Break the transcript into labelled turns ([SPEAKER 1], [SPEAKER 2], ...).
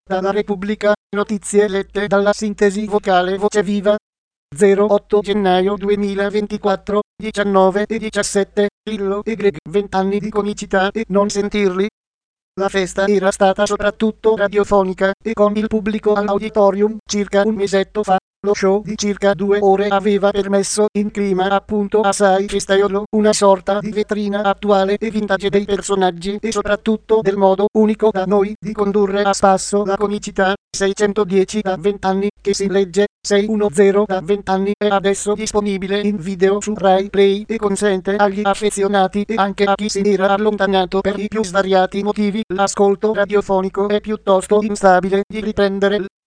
[SPEAKER 1] Dalla Repubblica, notizie lette dalla sintesi vocale Voce Viva. 08 gennaio 2024, 19 e 17, Lillo e Greg, 20 anni di comicità e non sentirli. La festa era stata soprattutto radiofonica e con il pubblico all'auditorium circa un mesetto fa. Lo show di circa 2 ore aveva permesso, in clima appunto assai festaiolo, una sorta di vetrina attuale e vintage dei personaggi e soprattutto del modo unico da noi di condurre a spasso la comicità. 610 da 20 anni, che si legge 610 da 20 anni, è adesso disponibile in video su Rai Play e consente agli affezionati e anche a chi si era allontanato per i più svariati motivi l'ascolto radiofonico è piuttosto instabile di riprendere